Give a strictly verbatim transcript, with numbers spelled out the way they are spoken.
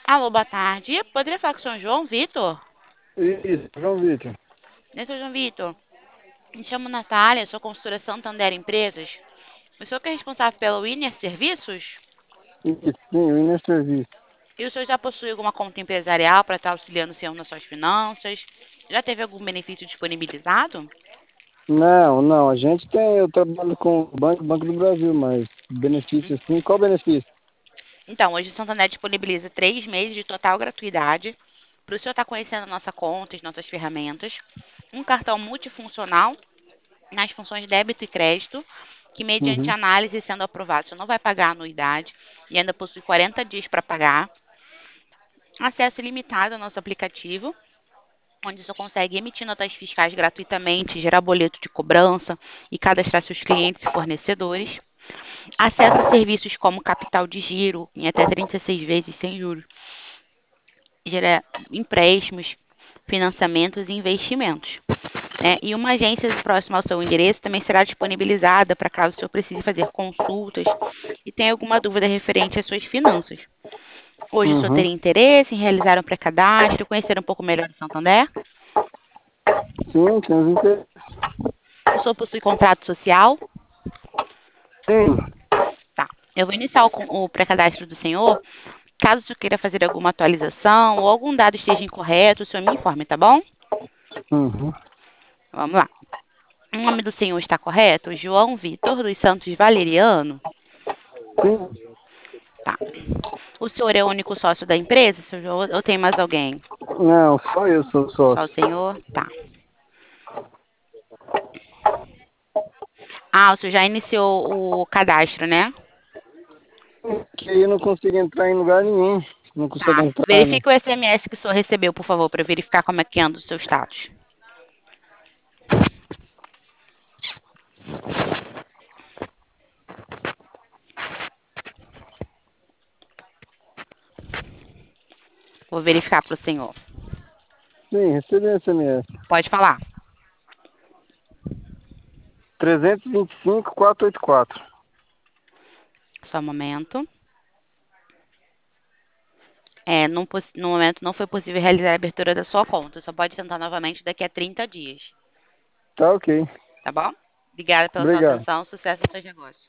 Alô, boa tarde. Poderia falar com o senhor João Vitor? Isso, João Vitor. Né, senhor João Vitor? Me chamo Natália, sou consultora Santander Empresas. O senhor que é responsável pela Winner Serviços? Isso, sim, o Inner Serviço. E o senhor já possui alguma conta empresarial para estar auxiliando o senhor nas suas finanças? Já teve algum benefício disponibilizado? Não, não, a gente tem, eu trabalho com o Banco, Banco do Brasil, mas benefício assim, qual benefício? Então, hoje o Santander disponibiliza três meses de total gratuidade para o senhor estar conhecendo a nossa conta, as nossas ferramentas. Um cartão multifuncional nas funções débito e crédito, que mediante Uhum, análise sendo aprovado, você não vai pagar a anuidade e ainda possui quarenta dias para pagar. Acesso ilimitado ao nosso aplicativo, onde você consegue emitir notas fiscais gratuitamente, gerar boleto de cobrança e cadastrar seus clientes e fornecedores. Acesso a serviços como capital de giro em até trinta e seis vezes sem juros, gerar empréstimos, financiamentos e investimentos. Né? E uma agência próxima ao seu endereço também será disponibilizada para caso o senhor precise fazer consultas e tenha alguma dúvida referente às suas finanças. Hoje o senhor uhum. teria interesse em realizar um pré-cadastro, conhecer um pouco melhor do Santander? Sim, temos interesse. O senhor possui contrato social? Sim, Tá. Eu vou iniciar o, o pré-cadastro do senhor. Caso o senhor queira fazer alguma atualização ou algum dado esteja incorreto, o senhor me informe, tá bom? uhum. Vamos lá. O nome do senhor está correto? João Vitor dos Santos Valeriano? Sim, Tá. O senhor é o único sócio da empresa, senhor João, ou tem mais alguém? não, só eu sou Só o sócio. senhor? Tá. Ah, o senhor já iniciou o cadastro, né? Que eu não consigo entrar em lugar nenhum, não consigo Tá. entrar, né? Verifique o S M S que o senhor recebeu, por favor, para verificar como é que anda o seu status. Vou verificar para o senhor. Sim, recebi S M S. Pode falar. trezentos e vinte e cinco, quatrocentos e oitenta e quatro. Só um momento. É, não poss- no momento não foi possível realizar a abertura da sua conta. Só pode tentar novamente daqui a trinta dias. Tá ok. Tá bom? Obrigada pela sua Obrigado. atenção. Sucesso nos seus negócios.